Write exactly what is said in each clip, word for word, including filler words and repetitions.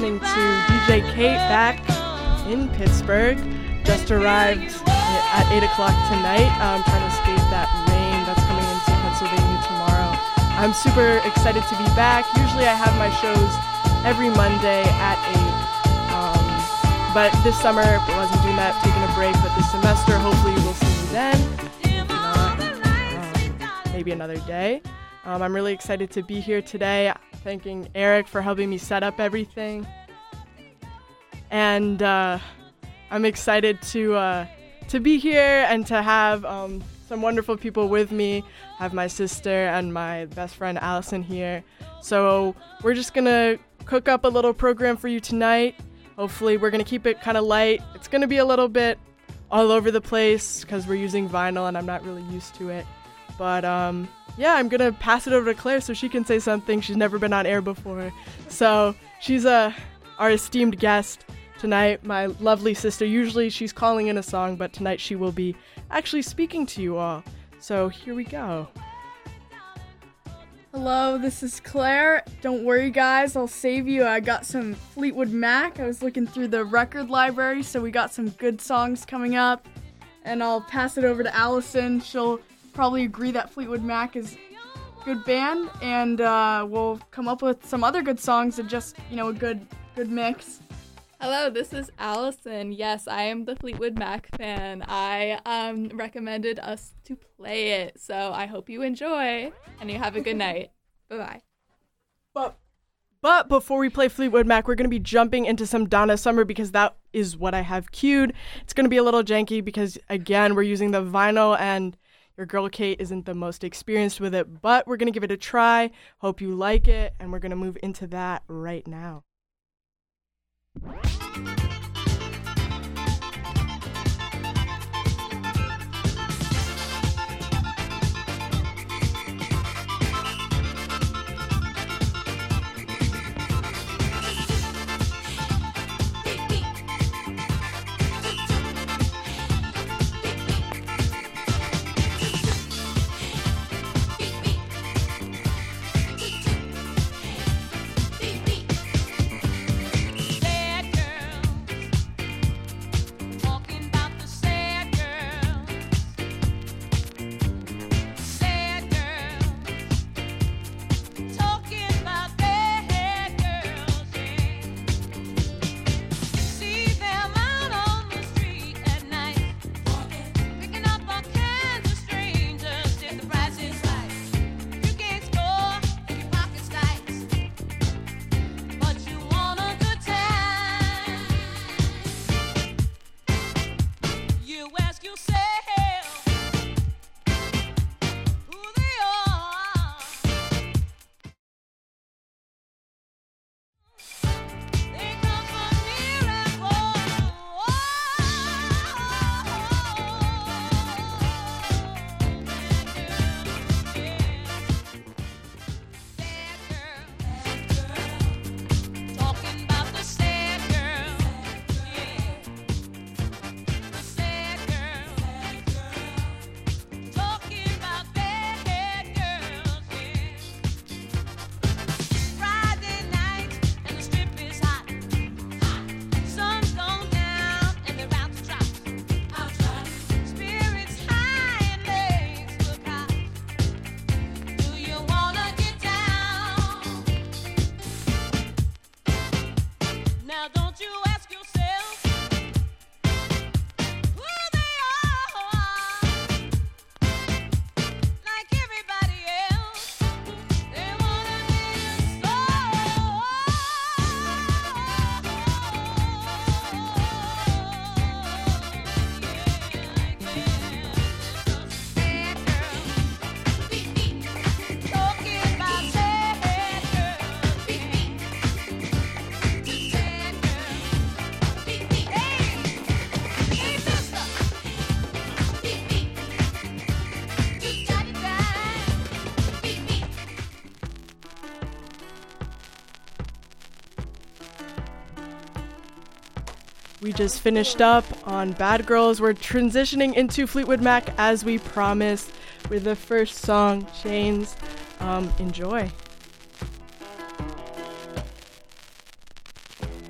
listening to D J Kate back in Pittsburgh. Just arrived at eight o'clock tonight. I'm trying to escape that rain that's coming into Pennsylvania tomorrow. I'm super excited to be back. Usually I have my shows every Monday at eight. Um, but this summer I wasn't doing that, taking a break. But this semester, hopefully we'll see you then. If not, um, maybe another day. Um, I'm really excited to be here today. Thanking Eric for helping me set up everything. And uh, I'm excited to uh, to be here and to have um, some wonderful people with me. I have my sister and my best friend Allison here. So we're just going to cook up a little program for you tonight. Hopefully we're going to keep it kind of light. It's going to be a little bit all over the place because we're using vinyl and I'm not really used to it. But um, yeah, I'm going to pass it over to Claire so she can say something. She's never been on air before. So she's uh, our esteemed guest tonight, my lovely sister. Usually she's calling in a song, but tonight she will be actually speaking to you all. So here we go. Hello, this is Claire. Don't worry, guys, I'll save you. I got some Fleetwood Mac. I was looking through the record library, so we got some good songs coming up. And I'll pass it over to Allison. She'll probably agree that Fleetwood Mac is a good band, and uh, we'll come up with some other good songs and just, you know, a good good mix. Hello, this is Allison. Yes, I am the Fleetwood Mac fan. I um, recommended us to play it, so I hope you enjoy, and you have a good night. Bye-bye. But, but before we play Fleetwood Mac, we're going to be jumping into some Donna Summer because that is what I have queued. It's going to be a little janky because, again, we're using the vinyl, and your girl Kate isn't the most experienced with it, but we're going to give it a try. Hope you like it, and we're going to move into that right now. We just finished up on Bad Girls. We're transitioning into Fleetwood Mac as we promised with the first song, Chains. Um, enjoy.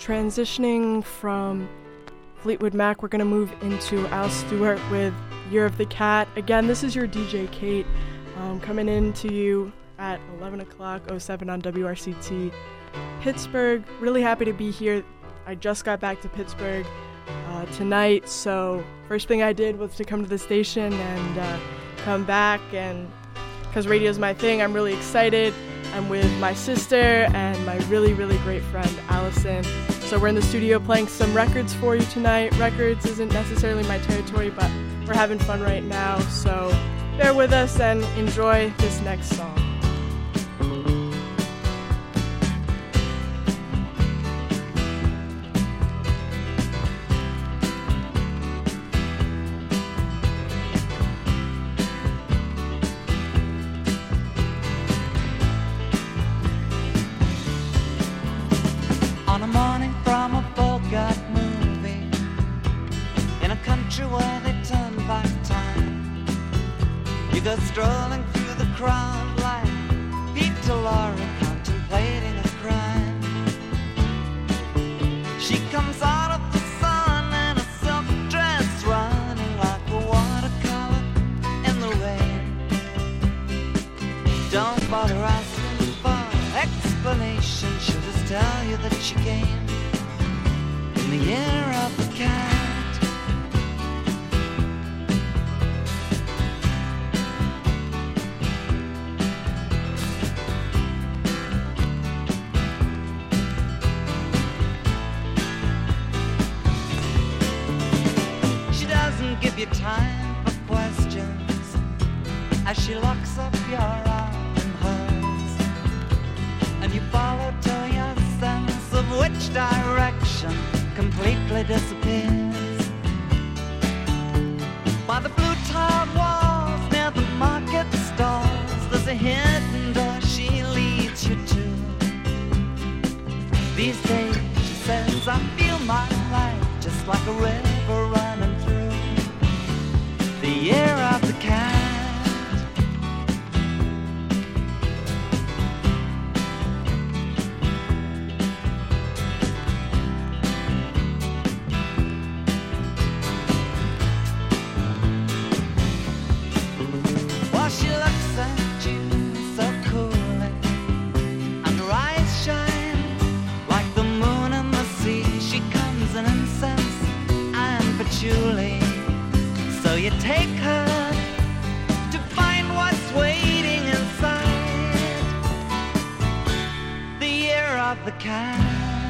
transitioning from Fleetwood Mac, we're going to move into Al Stewart with Year of the Cat. Again, this is your D J Kate um, coming in to you at eleven o'clock oh seven on W R C T Pittsburgh. Really happy to be here. I just got back to Pittsburgh uh, tonight, so first thing I did was to come to the station and uh, come back, and because radio's my thing, I'm really excited. I'm with my sister and my really, really great friend, Allison. So we're in the studio playing some records for you tonight. Records isn't necessarily my territory, but we're having fun right now. So bear with us and enjoy this next song. On a morning from a Bogart movie, in a country where they turn back time, you go strolling through the crowd like Peter Lorre contemplating a crime. She comes out of the sun in a silk dress, running like a watercolor in the rain. Don't bother asking for explanation, she'll just tell you that she came in the year of the cat. She doesn't give you time for questions as she locks up your arm in hers, and you follow to your sense of which direction completely disappears. By the blue tiled walls near the market stalls, there's a hidden door she leads you to. These days, she says, I feel my life just like a river running through the year of the cat. So you take her to find what's waiting inside the year of the cat.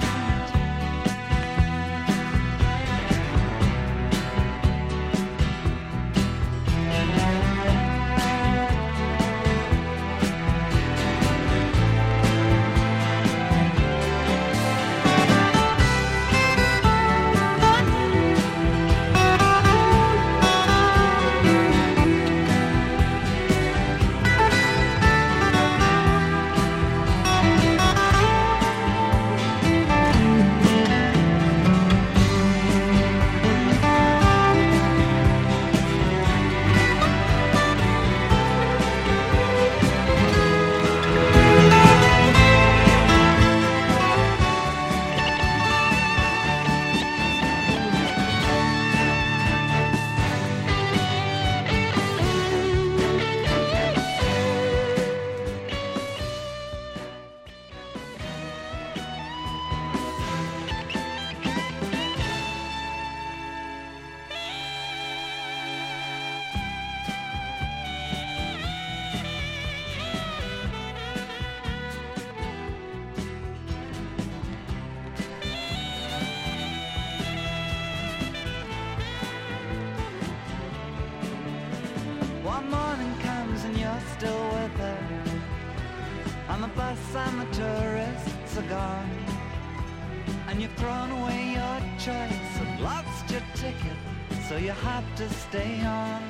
One morning comes and you're still with her, on the bus and the tourists are gone, and you've thrown away your choice and lost your ticket, so you have to stay on.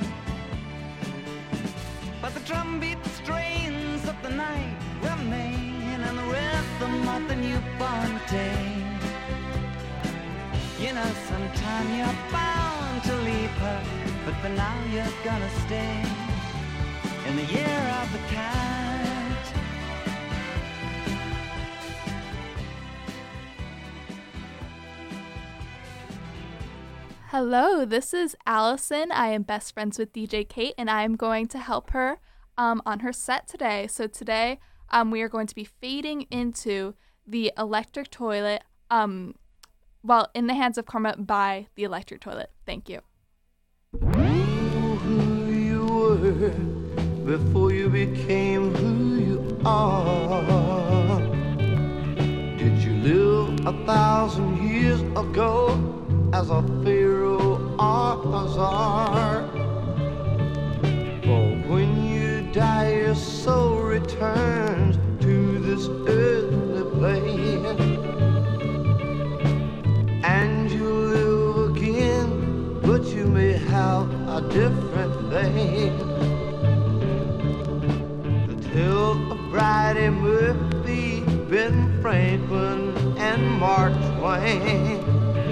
But the drumbeat strains of the night remain, and the rhythm of the newborn day. You know sometime you're bound to leave her, but for now you're gonna stay in the year of the cat. Hello, this is Allison. I am best friends with D J Kate, and I am going to help her um, on her set today. So today um, we are going to be fading into the Electric Toilet, um, well, In the Hands of Karma by the Electric Toilet. Thank you. Who you were before you became who you are. Did you live a thousand years ago as a pharaoh or a czar? For when you die, your soul returns to this earthly plane, and you live again, but you may have a different name. The tale of Bridie Murphy, Ben Franklin, and Mark Twain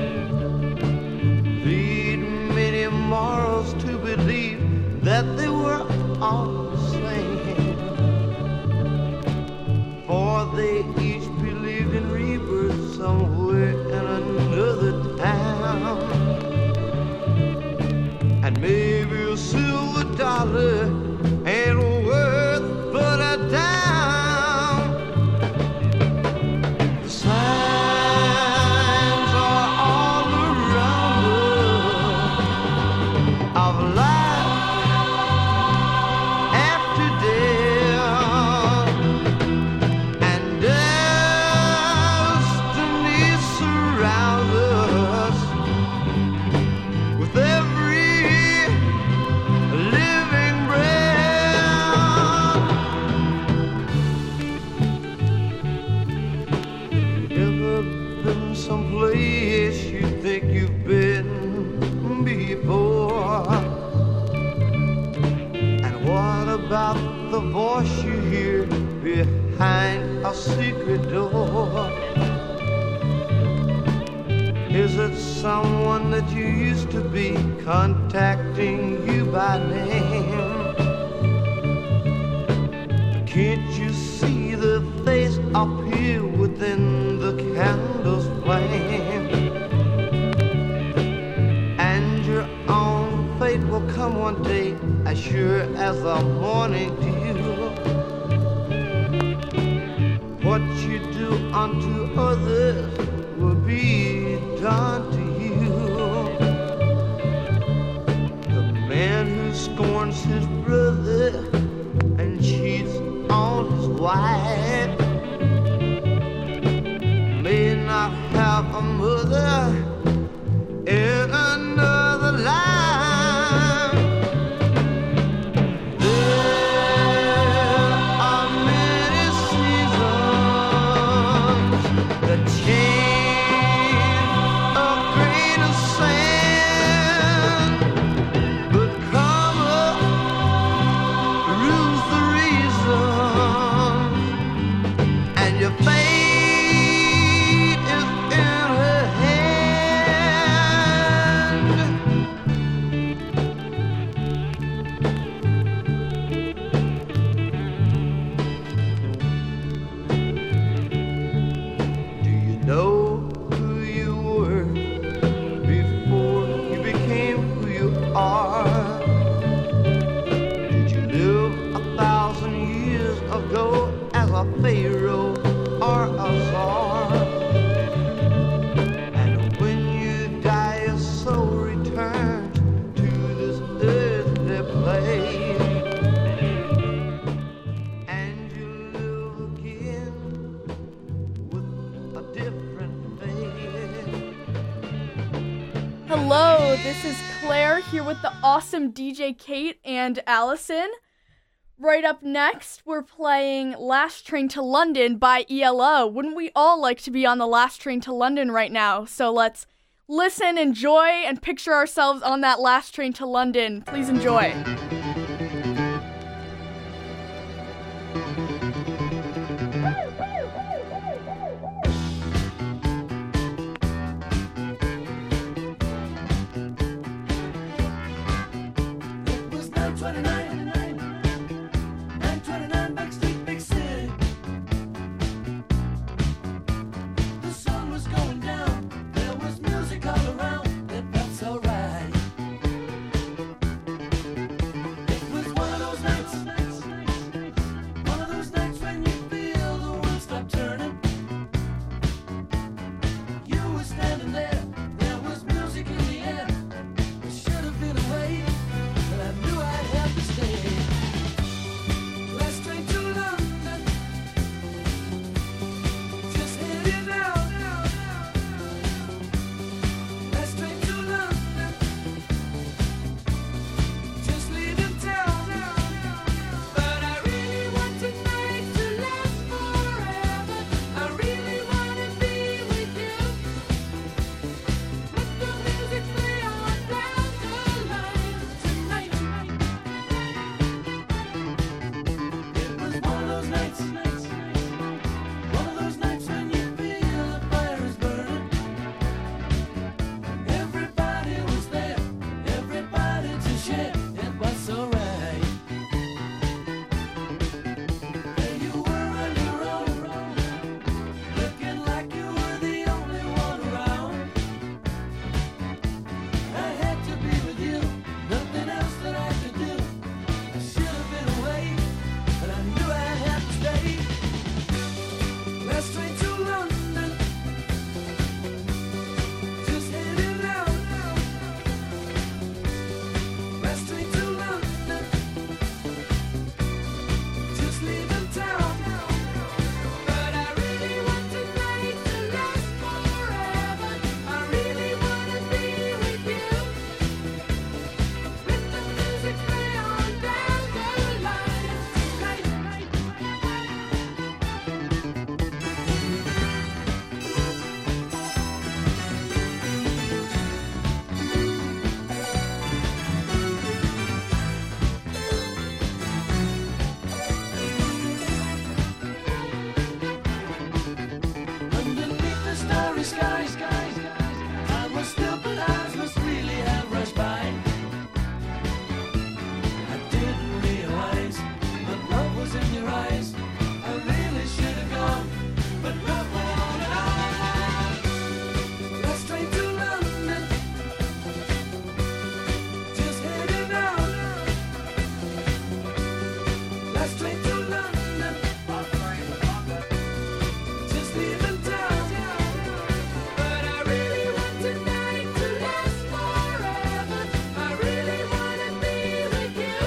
lead many mortals to believe that they were all the same, for they each believed in rebirth somewhere in another town. And maybe a silver dollar ain't worth but a dime. The signs are all around us of life after death, and destiny surrounds us with every living breath. Ever been someplace you think you've been before? And what about the voice you hear behind a secret door? Is it someone that you used to be contacting you by name? Can't you see the face up here within the candle's flame? And your own fate will come one day, as sure as the morning dew. What you do unto others will be done to you. The man who scorns his brother and cheats on his wife may not have a mother in another life. There are many seasons that change a grain of sand, but karma rules the reason, and your fate is in her hand. Do you know who you were before you became who you are? Did you live a thousand years ago as a pharaoh or a czar? And when you die, your soul returns to this earthly plane, and you live again with a different fate. Hello, this is Claire here with the awesome D J Kate and Allison. Right up next, we're playing Last Train to London by E L O. Wouldn't we all like to be on the last train to London right now? So let's listen, enjoy, and picture ourselves on that last train to London. Please enjoy. It was nine twenty-nine, nine twenty-nine Backstreet, big city. The sun was going down, there was music all around. It felt so right. sky. Time was still, but eyes must really have rushed by. I didn't realize that love was in your eyes. I really should have gone, but not for long at all. Last train to London, just heading out. Last train to London, just leaving town. But I really want tonight to last forever. I really wanna be with you.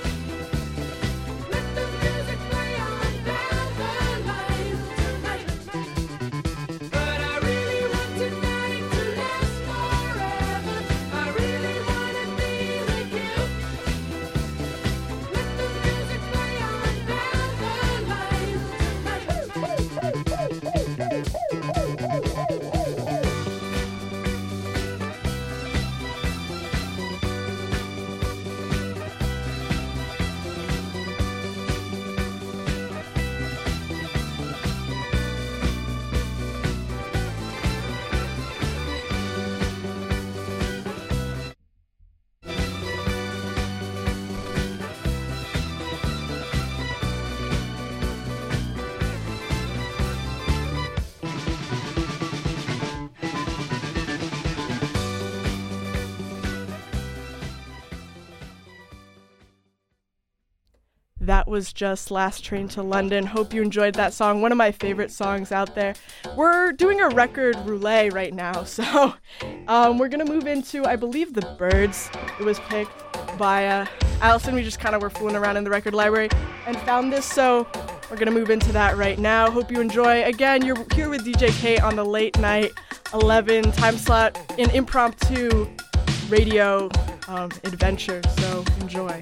Let the music play on down the line tonight. But I really want tonight to last forever. I really wanna be with you. Let the music play on down the line That was just Last Train to London. Hope you enjoyed that song. One of my favorite songs out there. We're doing a record roulette right now, so um, we're gonna move into, I believe, The Birds. It was picked by uh, Allison. We just kind of were fooling around in the record library and found this, so we're gonna move into that right now. Hope you enjoy. Again, you're here with D J Kate on the late night eleven time slot, an impromptu radio um, adventure, so enjoy.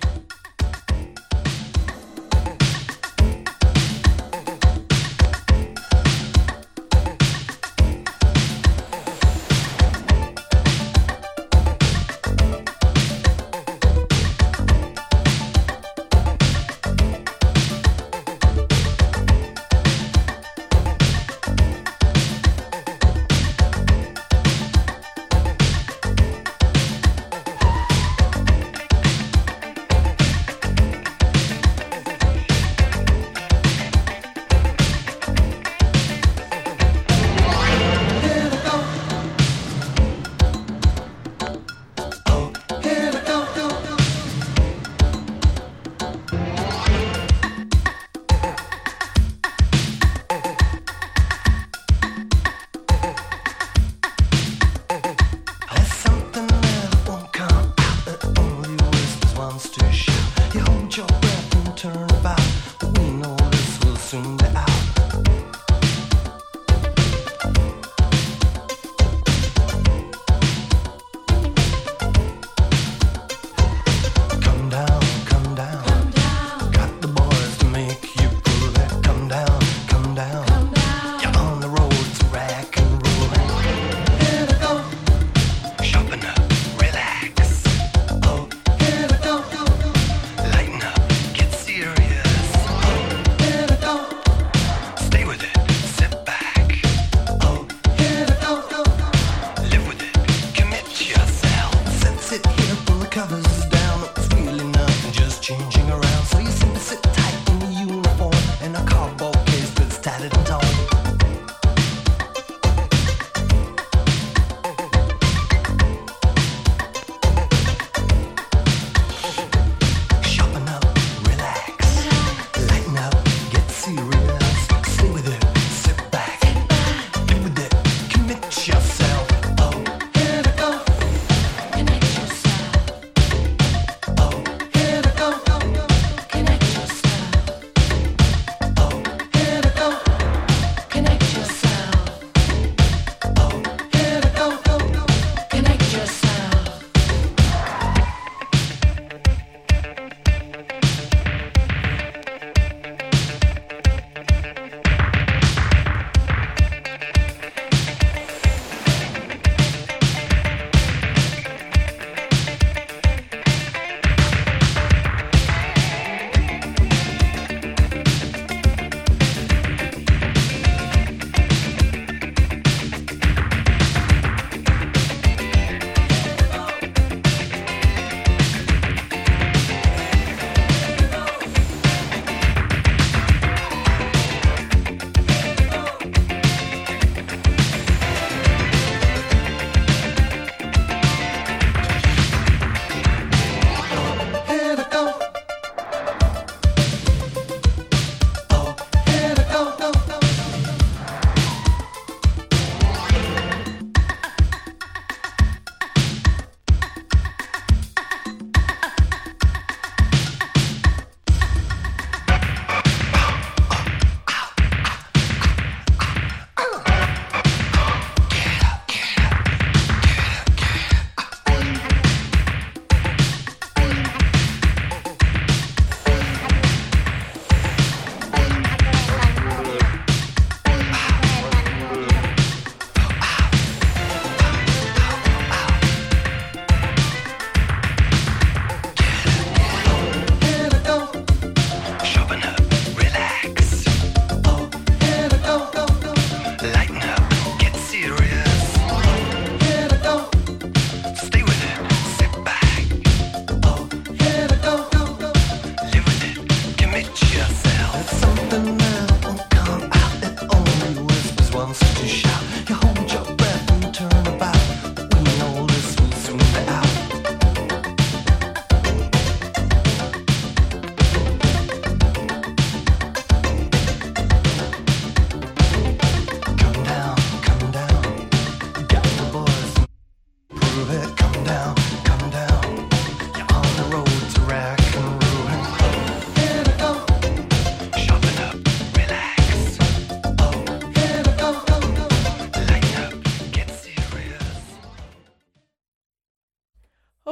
Thank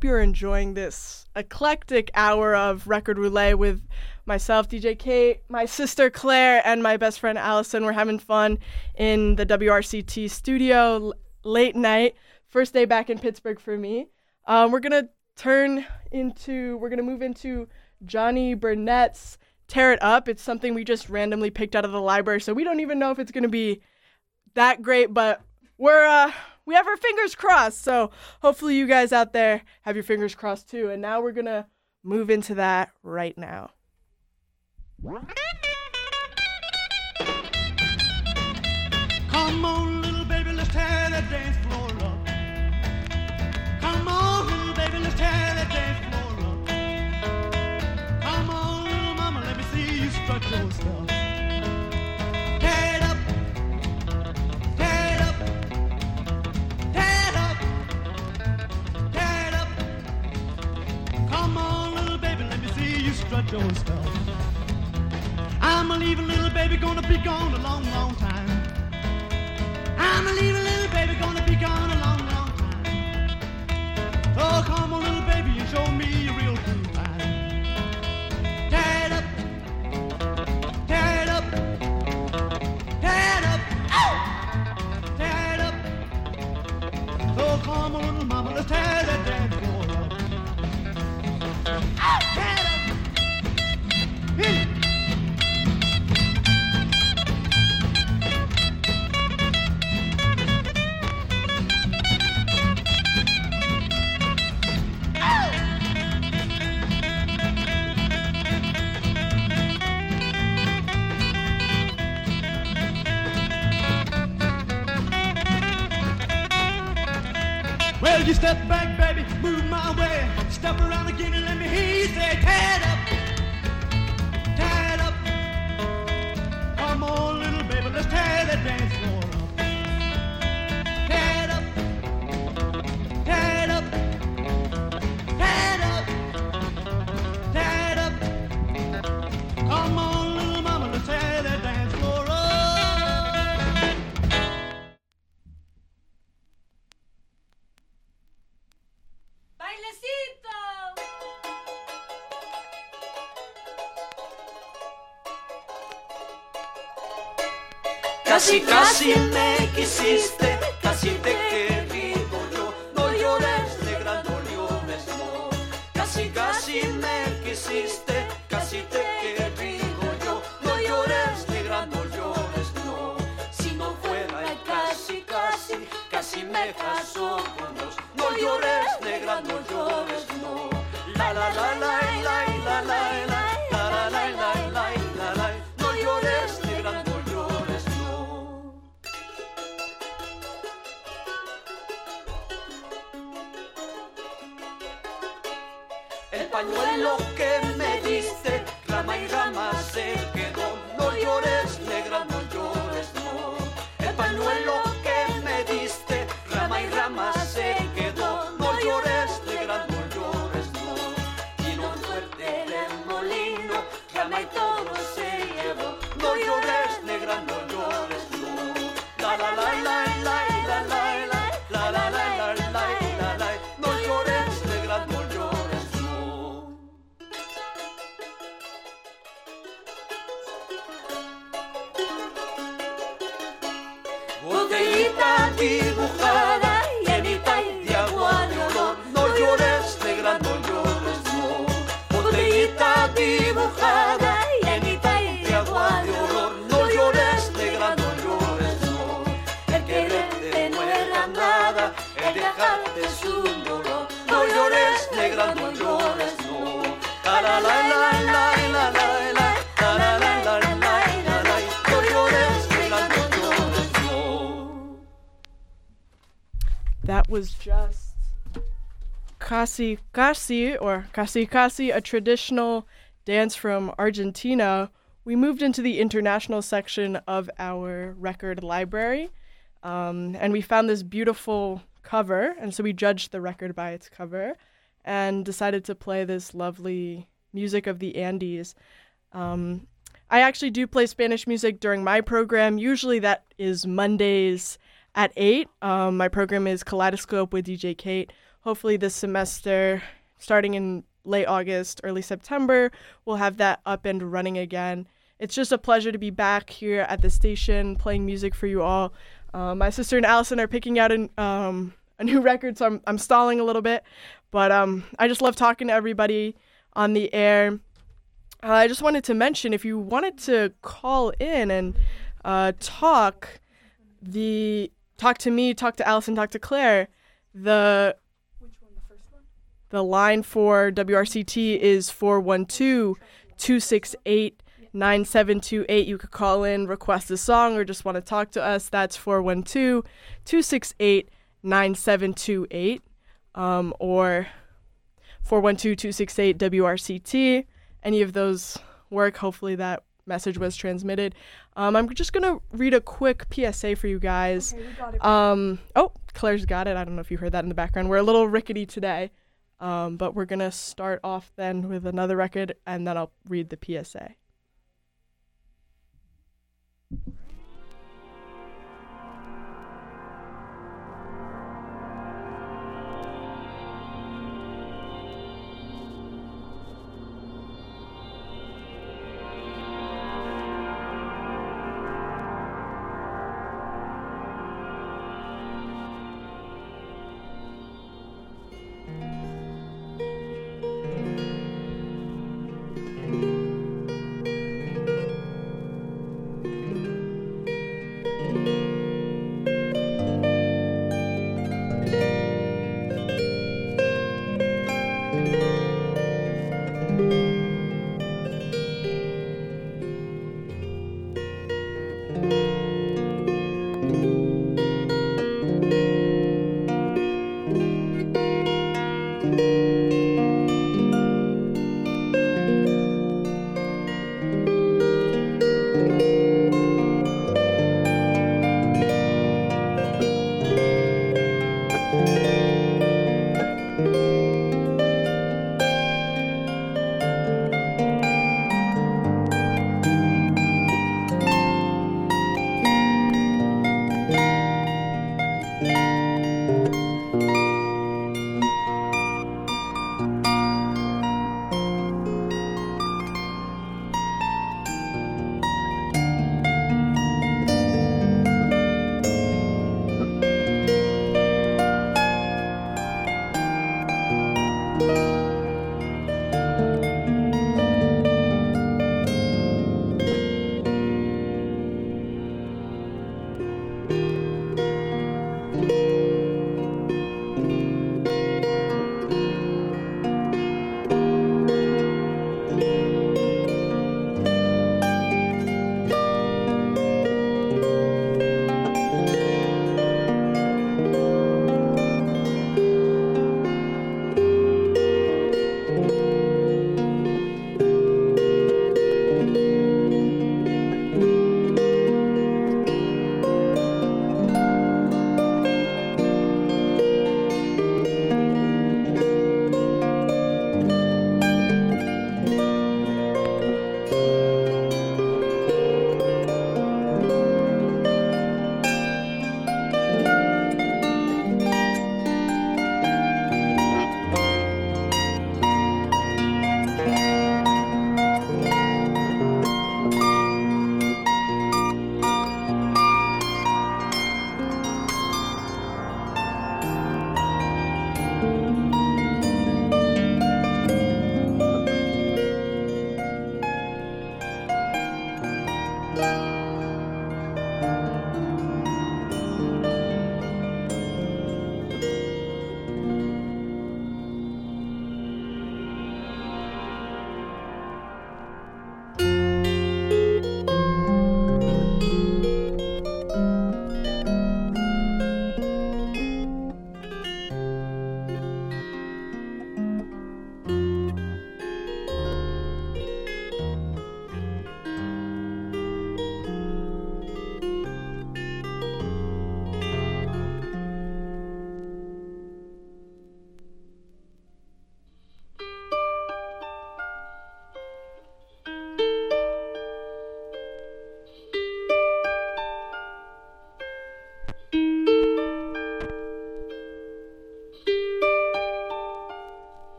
hope you're enjoying this eclectic hour of Record Roulette with myself, D J Kate, my sister Claire, and my best friend Allison. We're having fun in the W R C T studio, l- late night, first day back in Pittsburgh for me. Um, we're going to turn into, we're going to move into Johnny Burnett's Tear It Up. It's something we just randomly picked out of the library, so we don't even know if it's going to be that great, but we're, uh, we have our fingers crossed. So hopefully you guys out there have your fingers crossed too. And now we're going to move into that right now. Come on, little baby, let's tear that dance floor up. Come on, little baby, let's tear that dance floor up. Come on, little mama, let me see you strut your stuff. Tear it up, tear it up, tear it up, tear it up. Come on, little baby, let me see you strut your stuff. I'm a leaving little baby, gonna be gone a long, long time. I'm a leaving little baby, gonna be gone a long, long time. Oh, come on, little baby, and show me a real cool time. Tear it up, tear it up, tear it up, oh! Tear it up. Oh, come on, little mama, let's tear that dance floor up. Oh, tear it up. Hit it. Well, you step back, baby, move my way. Step around again and let me hear you say, tear it up, tear it up. Come on, little baby, let's tear that dance floor up. Tear it up, tear it up, tear it up, tear it up. Come on, little mama, let's tear that dance floor up. Casi, casi me quisiste, casi te querido yo. No llores, negra, no llores, no. Casi, casi me quisiste, casi te querido yo. No llores, negra, no llores, no. Si no fuera el casi, casi, casi me casó con Dios. No llores, negra, no llores, no. La la la la la la la la la la la la la la. No llores, negra, no llores, no. El pañuelo que me diste, rama y rama se quedó. No llores, negra, no llores, no. El pañuelo que me diste, rama y rama se quedó. No llores, negra, no llores, no. Vino fuerte el molino, rama y todo se llevó. No llores, negra, no llores, no. La la la la la la la la la la la la la la. No llores, negra, no llores, no. Botellita dibujada, llenita de agua de olor. No llores, negra, no llores, no. Botellita dibujada, llenita de agua de olor. No llores, negra, no llores, no. El quererte no era nada, el dejarte es un dolor. No llores, negra, no llores, no. La la la la la la la la la la la la la. No llores, negra, no llores, no. That was just Casi Casi, or Casi Casi, a traditional dance from Argentina. We moved into the international section of our record library, um, and we found this beautiful cover, and so we judged the record by its cover and decided to play this lovely music of the Andes. Um, I actually do play Spanish music during my program. Usually that is Mondays at eight. Um, my program is Kaleidoscope with D J Kate. hopefully this semester, starting in late August, early September, we'll have that up and running again. It's just a pleasure to be back here at the station playing music for you all. Uh, my sister and Allison are picking out an, um, a new record, so I'm, I'm stalling a little bit. But um, I just love talking to everybody on the air. Uh, I just wanted to mention, if you wanted to call in and uh, talk, the talk to me, talk to Allison, talk to Claire, the the line for W R C T is four one two, two six eight, nine seven two eight. You could call in, request a song, or just want to talk to us. That's four one two, two six eight, nine seven two eight, um, or four one two, two six eight, W R C T. Any of those work. Hopefully that message was transmitted. Um, I'm just going to read a quick P S A for you guys. Okay, we got it. Um, oh, Claire's got it. I don't know if you heard that in the background. We're a little rickety today, um, but we're going to start off then with another record, and then I'll read the P S A.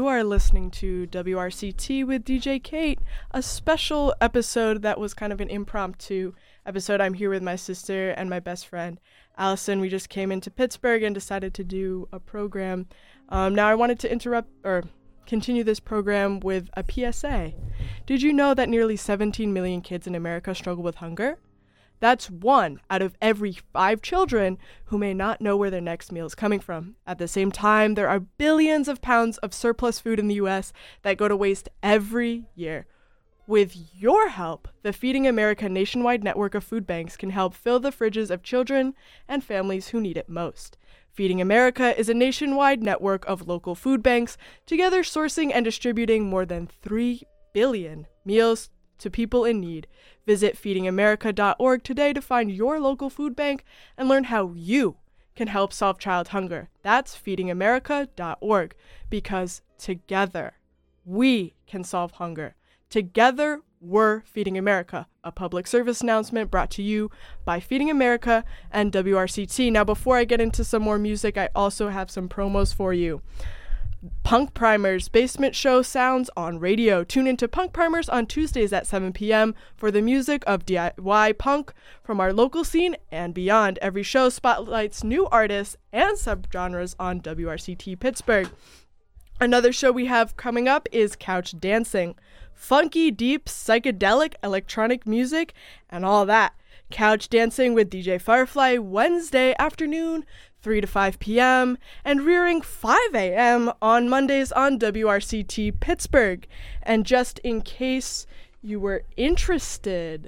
You are listening to W R C T with D J Kate, a special episode that was kind of an impromptu episode. I'm here with my sister and my best friend, Allison. We just came into Pittsburgh and decided to do a program. Um, now I wanted to interrupt or continue this program with a P S A. Did you know that nearly seventeen million kids in America struggle with hunger? That's one out of every five children who may not know where their next meal is coming from. At the same time, there are billions of pounds of surplus food in the U S that go to waste every year. With your help, the Feeding America nationwide network of food banks can help fill the fridges of children and families who need it most. Feeding America is a nationwide network of local food banks, together sourcing and distributing more than three billion meals to people in need. Visit feeding america dot org today to find your local food bank and learn how you can help solve child hunger. That's feeding america dot org, because together we can solve hunger. Together we're Feeding America, a public service announcement brought to you by Feeding America and W R C T. Now, before I get into some more music, I also have some promos for you. Punk Primers Basement Show sounds on radio. Tune into Punk Primers on Tuesdays at seven p.m. for the music of D I Y punk from our local scene and beyond. Every show spotlights new artists and subgenres on W R C T Pittsburgh. Another show we have coming up is Couch Dancing. Funky, deep, psychedelic, electronic music, and all that. Couch Dancing with D J Firefly Wednesday afternoon, three to five p.m., and Rearing five a.m. on Mondays on W R C T Pittsburgh. And just in case you were interested,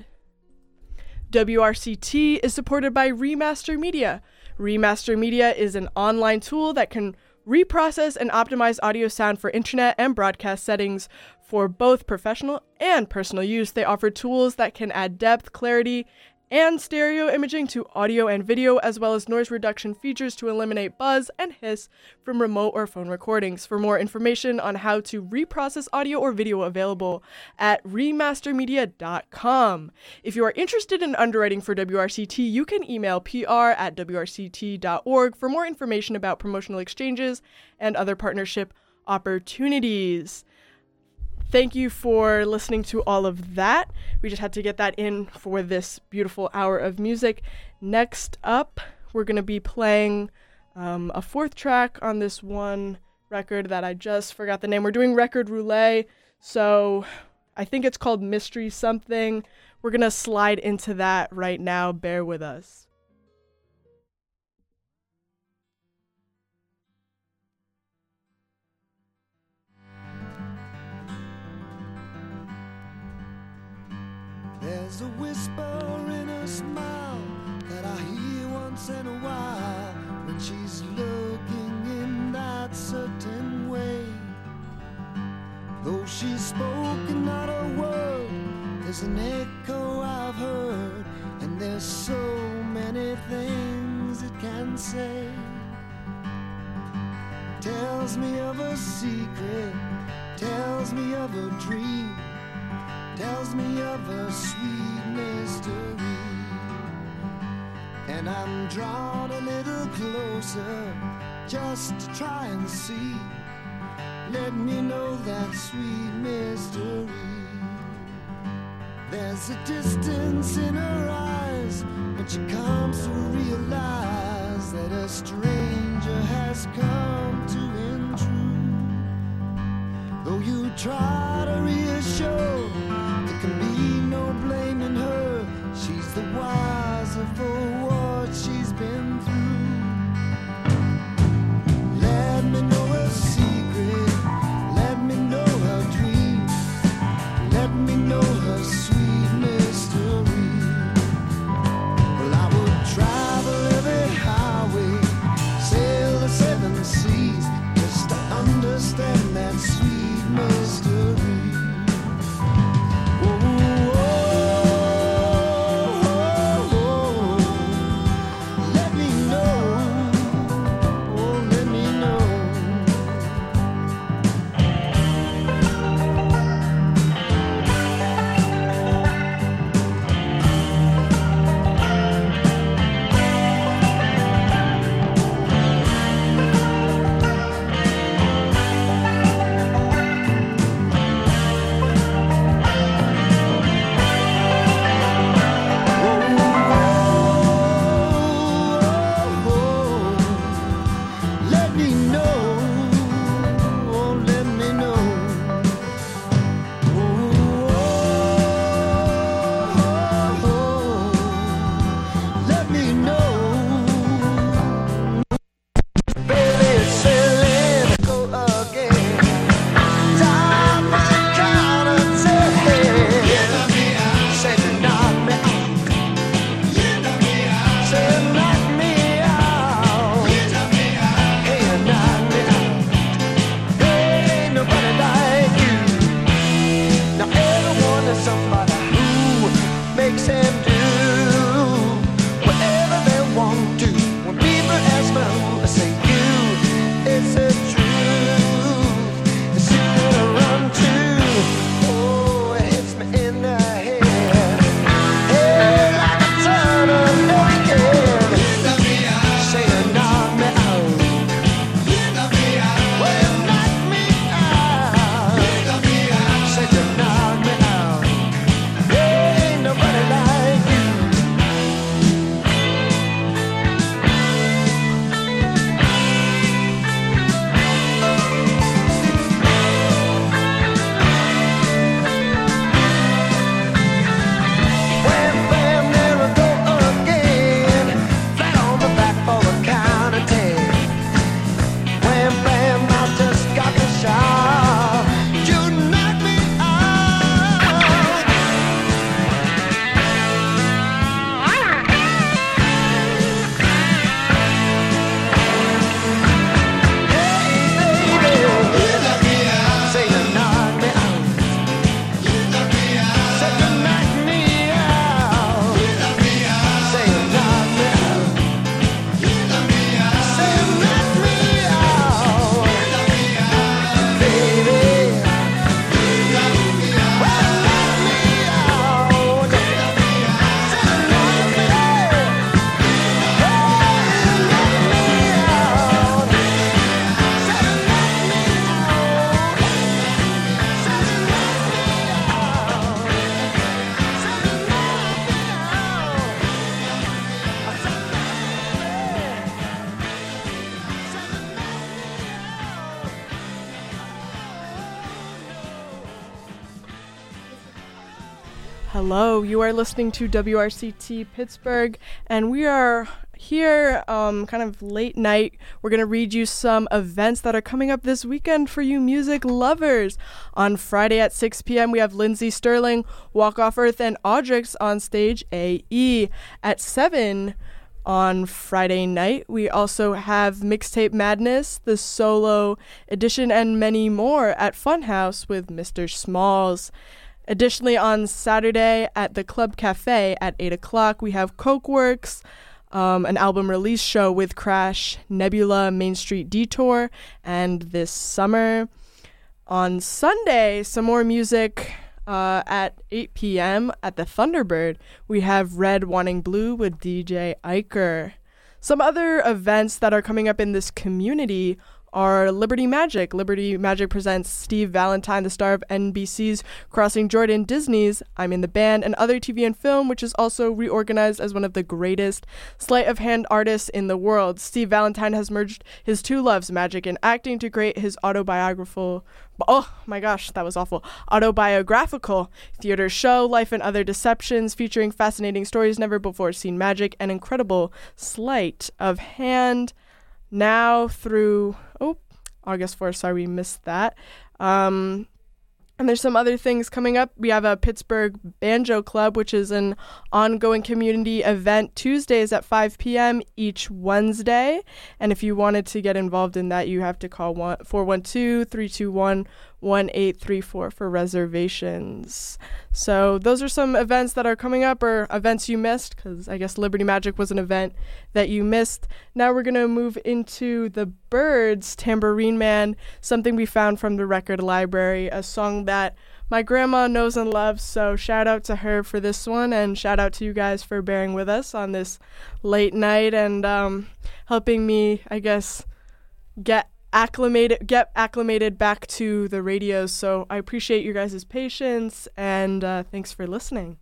W R C T is supported by Remaster Media. Remaster Media is an online tool that can reprocess and optimize audio sound for internet and broadcast settings for both professional and personal use. They offer tools that can add depth, clarity, and stereo imaging to audio and video, as well as noise reduction features to eliminate buzz and hiss from remote or phone recordings. For more information on how to reprocess audio or video, available at remaster media dot com. If you are interested in underwriting for W R C T, you can email P R at W R C T dot org for more information about promotional exchanges and other partnership opportunities. Thank you for listening to all of that. We just had to get that in for this beautiful hour of music. Next up, we're going to be playing um, a fourth track on this one record that I just forgot the name. We're doing Record Roulette, so I think it's called Mystery Something. We're going to slide into that right now. Bear with us. There's a whisper in her smile that I hear once in a while when she's looking in that certain way. Though she's spoken not a word, there's an echo I've heard, and there's so many things it can say. Tells me of a secret, tells me of a dream, tells me of a sweet mystery. And I'm drawn a little closer just to try and see. Let me know that sweet mystery. There's a distance in her eyes when she comes to realize that a stranger has come to intrude. Though you try to reassure, there can be no blaming her. She's the wiser for what she's been through. Let me know her secret, let me know her dream, let me know her sweet mystery. Well, I would travel every highway, sail the seven seas, just to understand that sweet mystery. Hello, you are listening to W R C T Pittsburgh, and we are here um, kind of late night. We're going to read you some events that are coming up this weekend for you music lovers. On Friday at six p.m., we have Lindsey Sterling, Walk Off Earth, and Audrix on stage A E. At seven on Friday night, we also have Mixtape Madness, the solo edition, and many more at Funhouse with Mister Smalls. Additionally, on Saturday at the Club Cafe at eight o'clock, we have Cokeworks, um, an album release show with Crash, Nebula, Main Street Detour, and This Summer. On Sunday, some more music uh, at eight p.m. at the Thunderbird. We have Red Wanting Blue with D J Iker. Some other events that are coming up in this community are Liberty Magic. Liberty Magic presents Steve Valentine, the star of N B C's Crossing Jordan, Disney's I'm in the Band, and other T V and film, which is also reorganized as one of the greatest sleight of hand artists in the world. Steve Valentine has merged his two loves, magic and acting, to create his autobiographical, oh my gosh, that was awful, autobiographical theater show, Life and Other Deceptions, featuring fascinating stories, never before seen magic, and incredible sleight of hand. Now through, oh, August fourth, sorry we missed that. Um, and there's some other things coming up. We have a Pittsburgh Banjo Club, which is an ongoing community event Tuesdays at five p.m. each Wednesday. And if you wanted to get involved in that, you have to call four one two, three two one, one eight three four for reservations. So those are some events that are coming up, or events you missed, because I guess Liberty Magic was an event that you missed. Now we're going to move into the Byrds, Tambourine Man, something we found from the record library, a song that my grandma knows and loves, so shout out to her for this one, and shout out to you guys for bearing with us on this late night and um, helping me, I guess, get acclimated get acclimated back to the radios. So I appreciate you guys' patience, and uh, thanks for listening.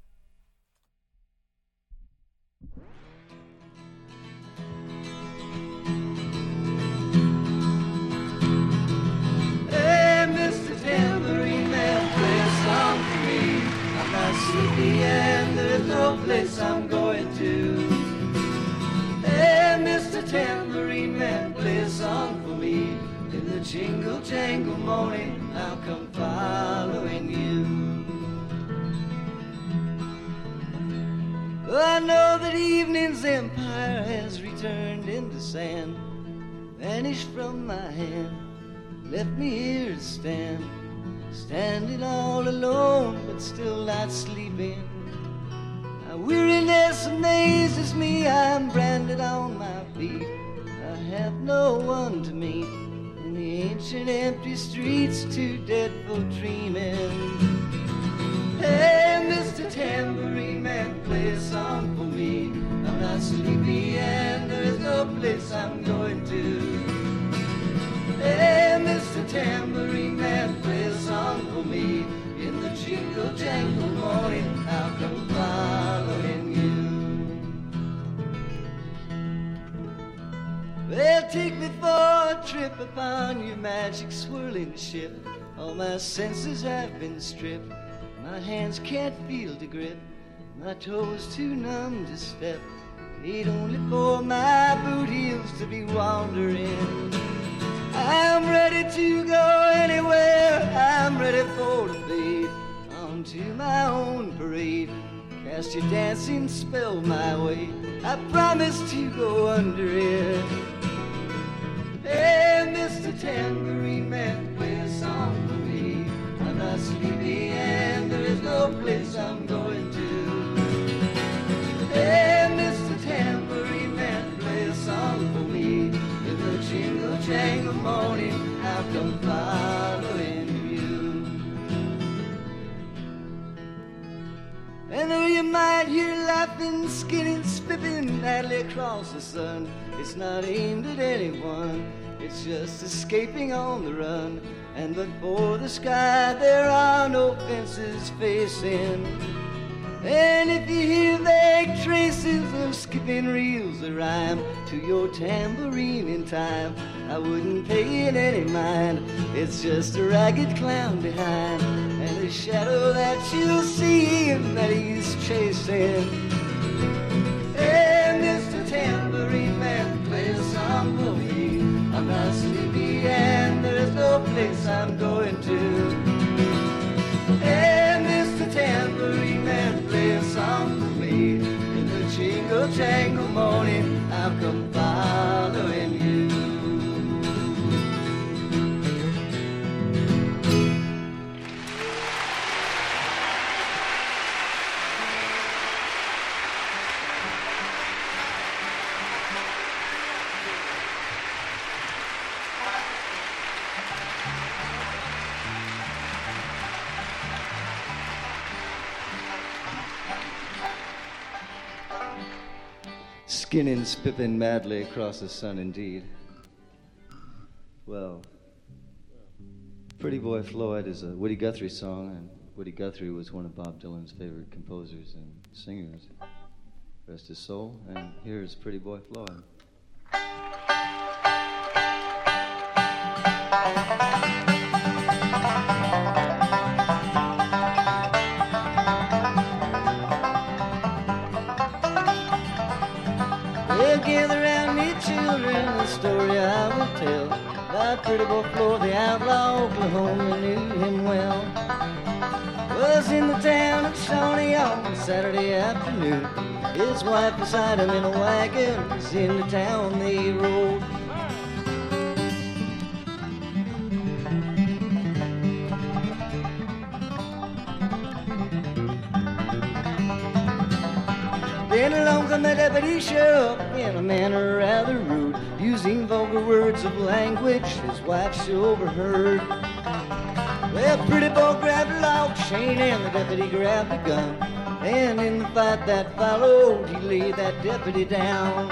Hey, Mister Tambourine Man, play a song for me. I'm not sleepy and there's no place I'm going to. Hey, Mister Tambourine Man, play a song for me. In the jingle jangle morning, I'll come following you. Well, I know that evening's empire has returned into sand, vanished from my hand, left me here to stand, standing all alone, but still not sleeping. My weariness amazes me, I'm branded on my feet. I have no one to meet in the ancient empty streets, too dead for dreaming. Hey, Mister Tambourine Man, play a song for me. I'm not sleepy and there's no place I'm going to. Hey, Mister Tambourine Man, play a song for me. In the jingle jangle morning, I'll come following you. Well, take me for a trip upon your magic swirling ship. All my senses have been stripped. My hands can't feel the grip. My toes too numb to step. Need only for my boot heels to be wandering. I'm ready to go anywhere. I'm ready for the fade onto my own parade. Cast your dancing spell my way. I promise to go under it. Hey, Mister Tambourine Man, play a song for me. I'm not sleepy and there is no place I'm going to. Hey, Mister Tambourine Man, play a song for me. In the jingle jangle morning, I'll come following you. And though you might hear laughing, skinning, spiffing madly across the sun, it's not aimed at anyone, it's just escaping on the run. And but for the sky there are no fences facing. And if you hear vague traces of skipping reels of rhyme to your tambourine in time, I wouldn't pay it any mind. It's just a ragged clown behind, and a shadow that you'll see in that chasing. Hey, Mister Tambourine Man, play a song for me. I'm not sleepy and there's no place I'm going to. Hey, Mister Tambourine Man, play a song for me. In the jingle jangle morning, I'll come following you. Skinning, spipping madly across the sun indeed. Well, Pretty Boy Floyd is a Woody Guthrie song, and Woody Guthrie was one of Bob Dylan's favorite composers and singers. Rest his soul, and here's Pretty Boy Floyd. Well, gather round me, children, the story I will tell about Pretty Boy Floyd, the outlaw, Oklahoma knew him well. Was in the town of Shawnee on Saturday afternoon. His wife beside him in a wagon. Was into town they rode. Then along come the deputy sheriff in a manner rather rude, using vulgar words of language his wife she overheard. Well, Pretty Boy grabbed a log chain and the deputy grabbed a gun, and in the fight that followed, he laid that deputy down.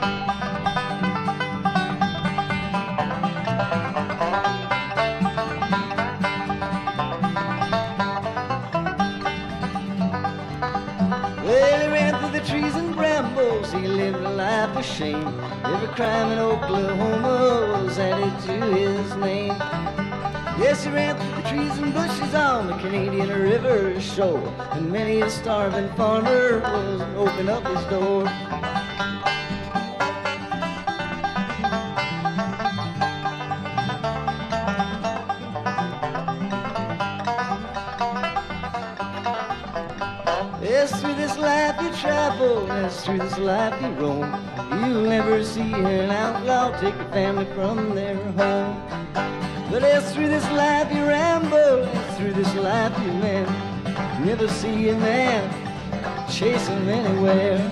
Well, he ran through the trees and brambles, he lived a life of shame. Every crime in Oklahoma was added to his name. Yes, he ran through the trees and bushes on the Canadian River shore, and many a starving farmer was open up his door. Yes, through this life you travel, yes, through this life you roam. You'll never see an outlaw take a family from their home. But as through this life you ramble, as through this life you man, never see a man chase him anywhere.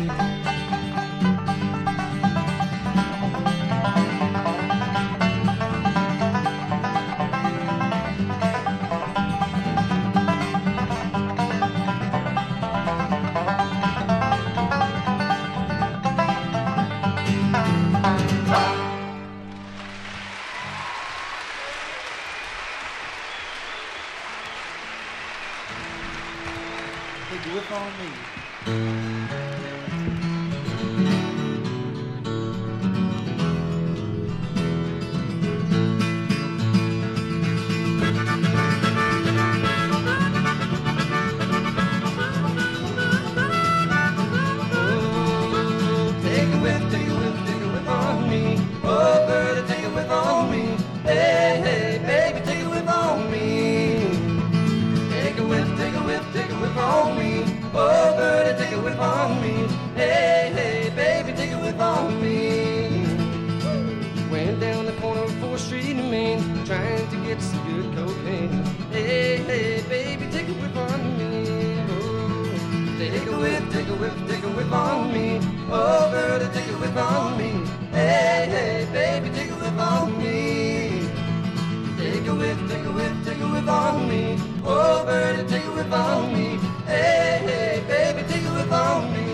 Take a whip on me. Oh, take a whip, take a whip, take a whip on me. Oh, birdie, take a whip on me. Hey, hey, baby, take a whip on me. Take a whip, take a whip, take a whip on me. Oh, birdie, take a whip on me. Hey, hey, baby, take a whip on me. Went down the corner of fourth Street in Maine, trying to get some good cocaine. Hey, hey, baby, take a whip on me. Oh, take a whip, take a whip, take a whip on me. Oh, birdie, take a whip on me. Hey, hey, baby, take a whip on me. Take a whip, take a whip, take a whip on me. Oh, birdie, take a whip on me. Hey, hey, baby, take a whip on me.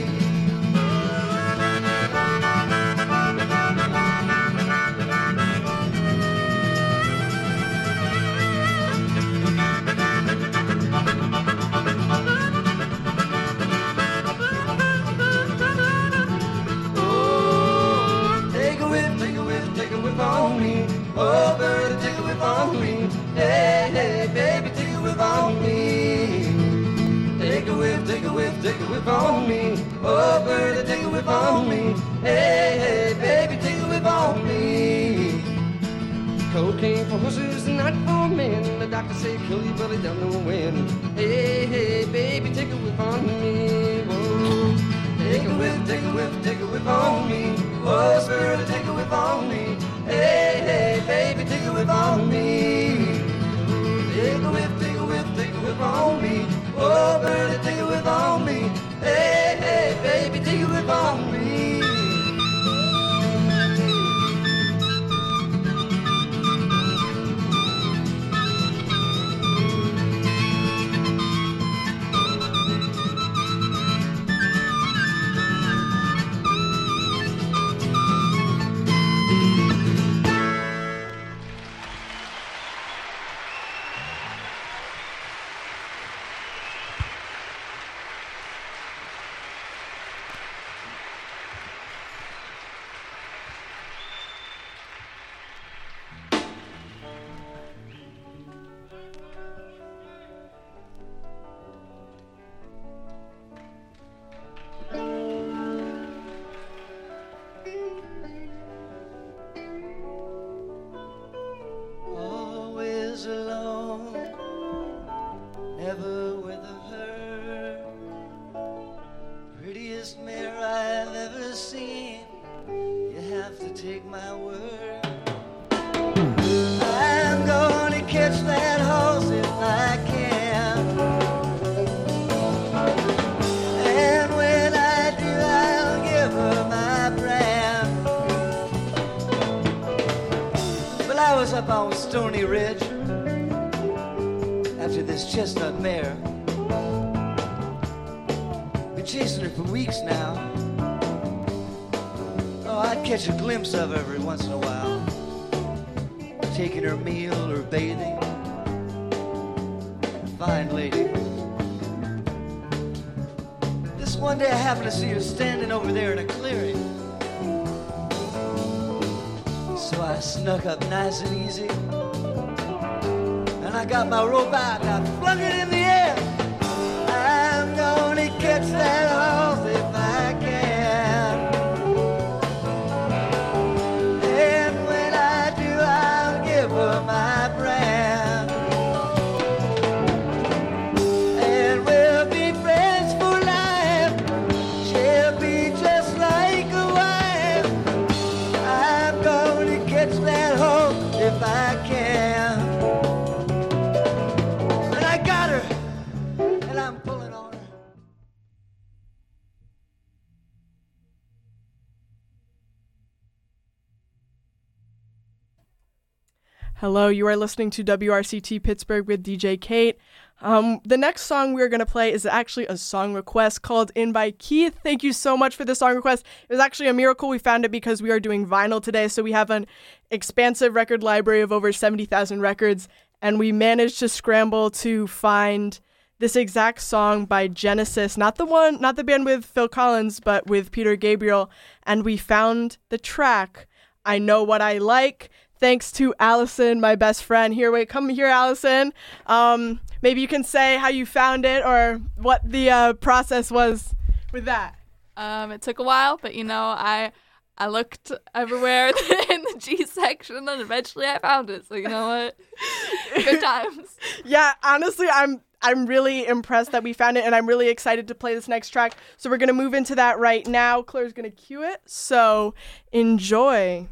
Oh, take a whip, take a whip, take a whip on me. Oh, birdie, take a whip on me. Hey, hey, baby, take a whip on me. take a whip on me. Oh, birdie, take a whip on me. Hey, hey, baby, take a whip on me. Cocaine for horses and not for men. The doctor say kill you, but he don't know when. Hey, hey, baby, take a whip on me. Whoa. Take a whip, take a whip, take a whip on me. Oh, spirit, take a whip on me. Hey, hey, baby, take a whip on me. Take a whip, take a whip, take a whip on me. Oh, birdie, take a whip on me. Hey, hey, baby, take a whip on me. Always alone, never with a hurt. Prettiest mirror I've ever seen. You have to take my word. I'm gonna catch that horse if I can. And when I do, I'll give her my brand. Well, I was up on Stony Ridge after this chestnut mare. Been chasing her for weeks now. Oh, I'd catch a glimpse of her every once in a while, taking her meal or bathing. Fine lady. This one day I happened to see her standing over there in a clearing. So I snuck up nice and easy, and I got my rope out and I flung it in the air. I'm gonna catch that horse if I can. And when I do, I'll give her my brand. And we'll be friends for life. She'll be just like a wife. I'm gonna catch that horse if I can. And I got her, and I'm pulling on her. Hello, you are listening to W R C T Pittsburgh with D J Kate. Um, the next song we're going to play is actually a song request called In by Keith. Thank you so much for the song request. It was actually a miracle we found it because we are doing vinyl today, so we have an expansive record library of over seventy thousand records, and we managed to scramble to find this exact song by Genesis, not the one, not the band with Phil Collins, but with Peter Gabriel, and we found the track, I Know What I Like, thanks to Allison, my best friend. Here, wait, come here, Allison. Um, maybe you can say how you found it or what the uh, process was with that. Um, it took a while, but you know, I I looked everywhere in the G section, and eventually I found it. So you know what? Good times. Yeah, honestly, I'm I'm really impressed that we found it, and I'm really excited to play this next track. So we're gonna move into that right now. Claire's gonna cue it. So enjoy.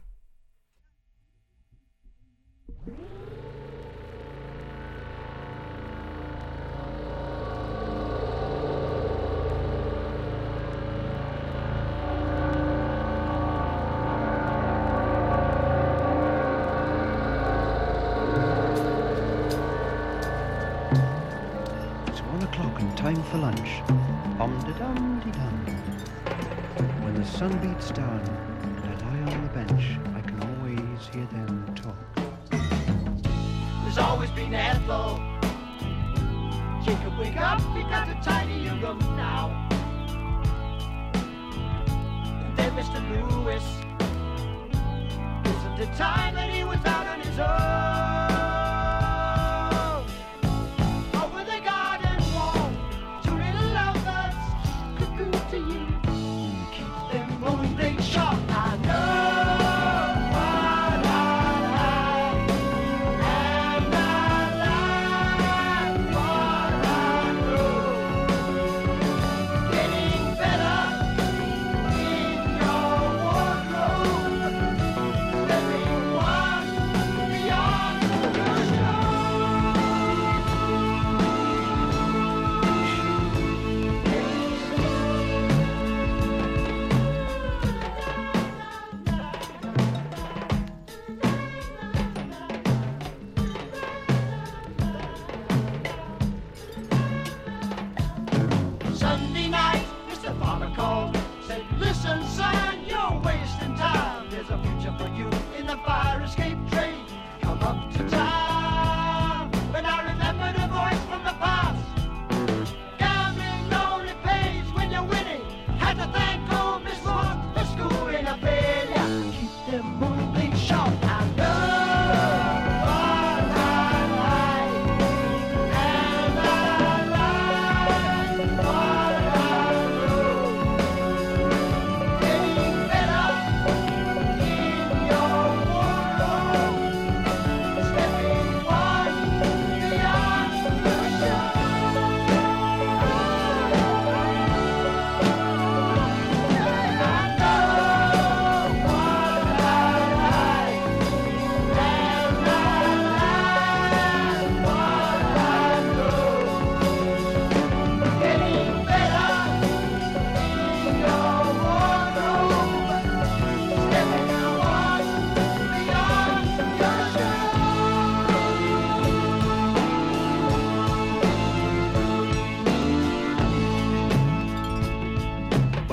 Time for lunch. Om-de-dum-de-dum. When the sun beats down and I lie on the bench, I can always hear them talk. There's always been Ethel. Jacob, wake up, we got a tiny room now. And then Mister Lewis. Isn't it time that he was out on his own? Over the garden wall, two little lovebirds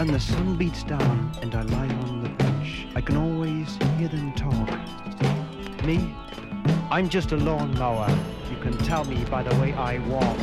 when the sun beats down and I lie on the bench, I can always hear them talk. Me? I'm just a lawnmower. You can tell me by the way I walk.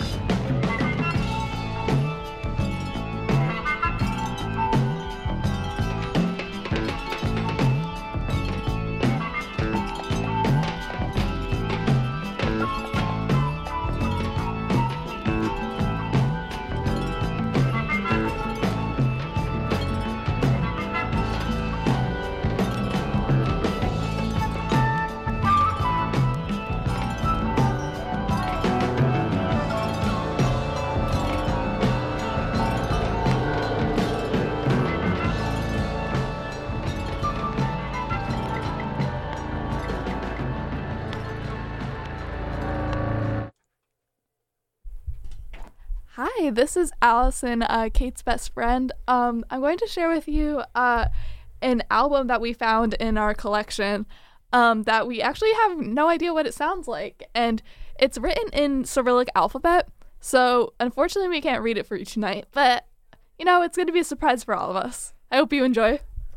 Hi, this is Allison, uh, Kate's best friend. Um, I'm going to share with you uh, an album that we found in our collection um, that we actually have no idea what it sounds like. And it's written in Cyrillic alphabet, so unfortunately we can't read it for you tonight. But, you know, it's going to be a surprise for all of us. I hope you enjoy.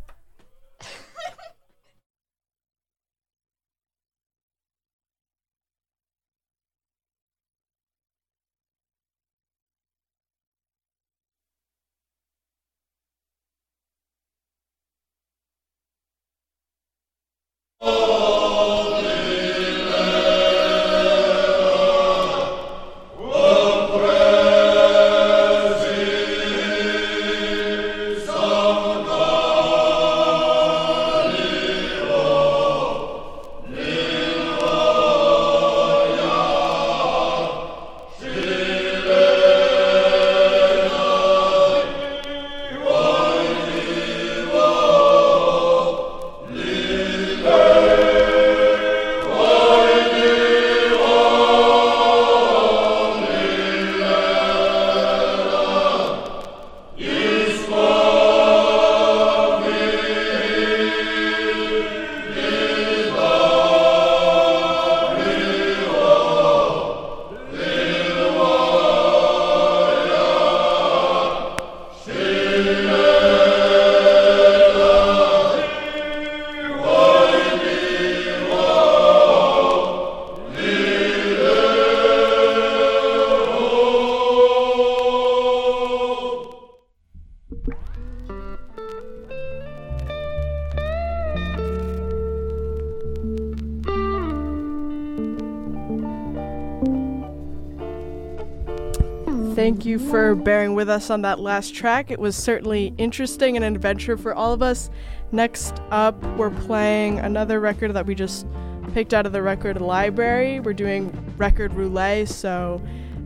Thank you for bearing with us on that last track. It was certainly interesting and an adventure for all of us. Next up, we're playing another record that we just picked out of the record library. We're doing record roulette, so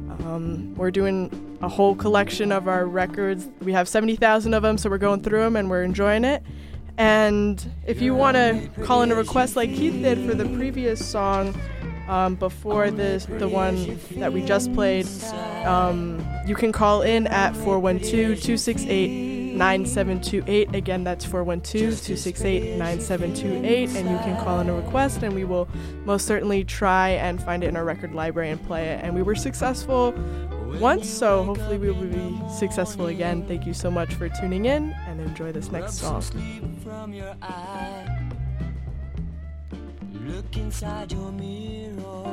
um, we're doing a whole collection of our records. We have seventy thousand of them, so we're going through them and we're enjoying it. And if you want to call in a request like Keith did for the previous song, Um, before this, the one that we just played, um, you can call in at four one two, two six eight, nine seven two eight. Again, that's four one two, two six eight, nine seven two eight, and you can call in a request, and we will most certainly try and find it in our record library and play it. And we were successful once, so hopefully we will be successful again. Thank you so much for tuning in, and enjoy this next song. From your eye, look inside your mirror,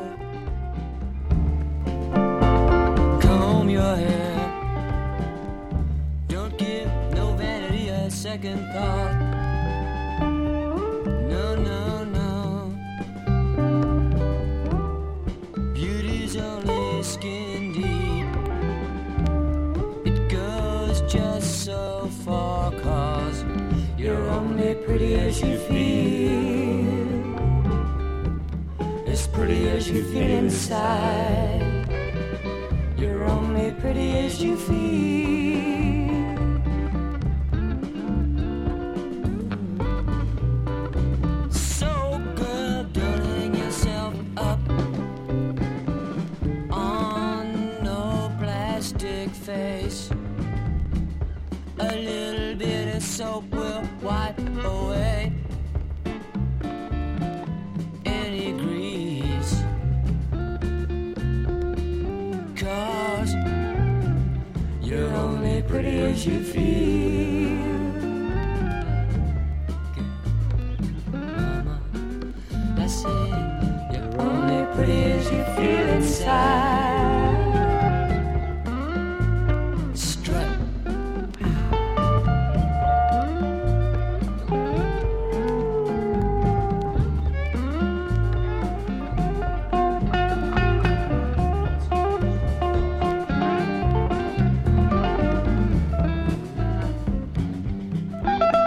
comb your hair, don't give no vanity a second thought. No, no, no, beauty's only skin deep, it goes just so far, 'cause you're only pretty as you feel, as pretty as you feel inside. You're only pretty as you feel. So girl, don't hang yourself up on no plastic face. A little bit of soap will wipe away any grease, 'cause you're only pretty as you feel. Mama, I say you're only pretty as you feel inside.